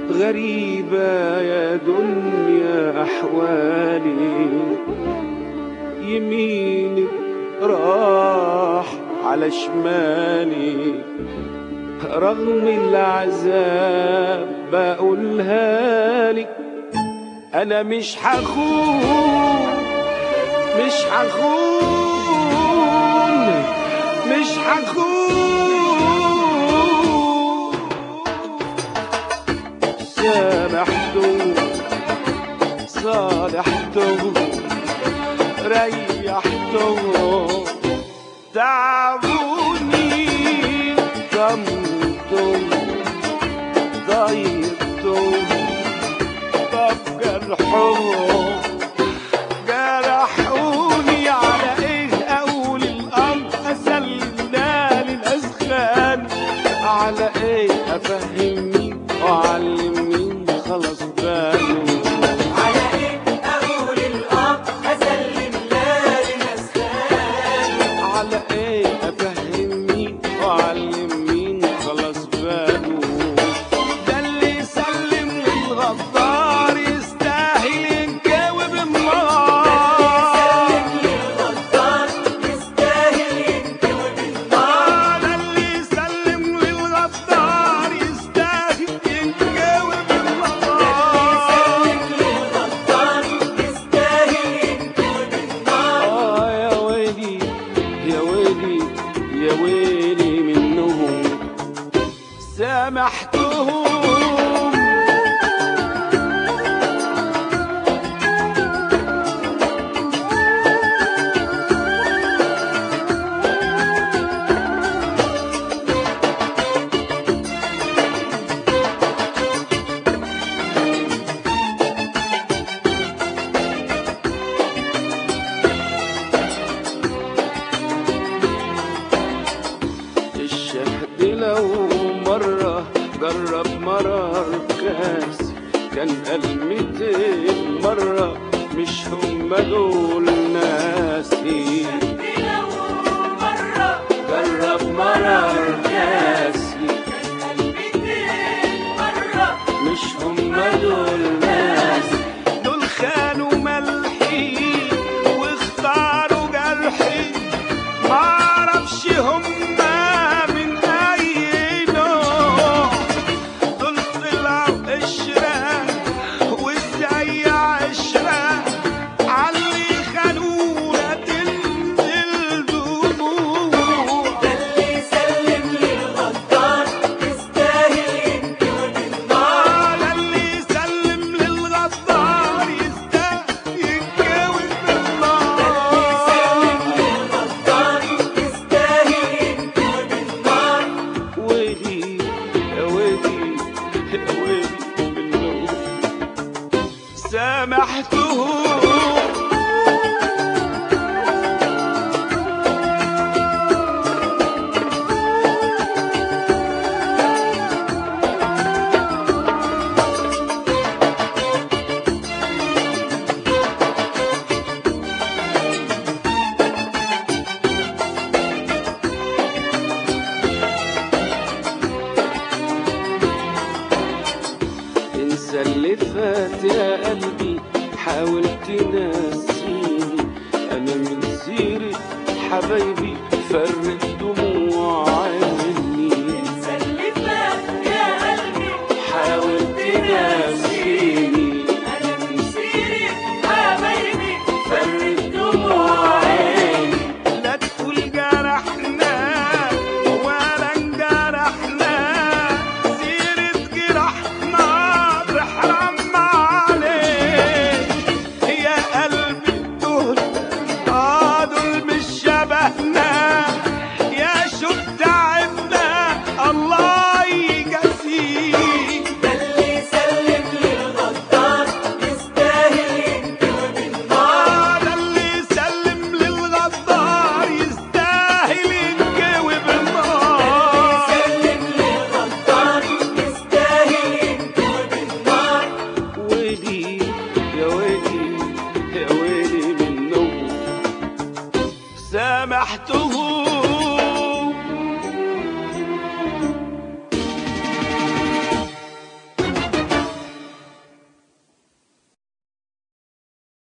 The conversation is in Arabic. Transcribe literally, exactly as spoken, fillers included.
غريبة يا دنيا أحوالي، يمينك راح على شمالي، رغم العذاب بقولها لك أنا مش هخون، مش هخون، مش هخون. سامحته صالحته ريحته تعبوني طمته ضيقته طب جرحه جرحوني. على ايه اقول الامر اسلم ده للاشغال، على ايه افهم مين واعلم مين خلاص باله، على ايه اقول الامر اسلم ده للاشغال، على ايه افهم مين واعلم مين خلاص باله. ده اللي يسلم للغدار يستاهل ينجاوب النار، يستاهل ينجاوب النار. ده اللي يسلم للغدار يستاهل ينجاوب النار. يستاهل ينجاوب النار. آه يا ويلي يا ويلي يا ويلي منهم سامحتهم. الشهد لو مرة جرب مرار كاسي كان قال ميتين مرة مش هم دول ناسي. لو مرة جرب مرار كاسي ميتين مرة مش هم دول ناسي. دول خانوا ملحي واختاروا جرحي، معرفش هم من أي نوع. دول طلعوا قشرة وازاي عشرة عاللي خانونا تنزل دموع. ده اللي يسلم للغدار يستاهل ينجاوب النار. ده اللي يسلم للغدار يستاهل يتجاوب بالنار. للغدار يستاهل ينجاوب النار. ويلي يا ويلي يا ويلي منهم سامحتهم. انسى اللي فات يا قلبي حاول تنسيني، انا من سيرة حبايبي فرق دموع عيني. انسى اللي فات يا قلبي حاول تنسيني انا من سيرة حبايبي فرق دموع عيني. لا تقول جرحنا ولا انجرحنا، سيرة جرحنا تحرم عليك يا قلبي. دول اه دول مش شبهنا يا شوف تعبنا الله يجازيك. ده اللي يسلم للغدار يستاهل ينجاوب النار. ده اللي يسلم للغدار يستاهل ينجاوب النار. يسلم للغدار يستاهل ينجاوب النار. ويلي يا ويلي يا ويلي منهم سامحتهم.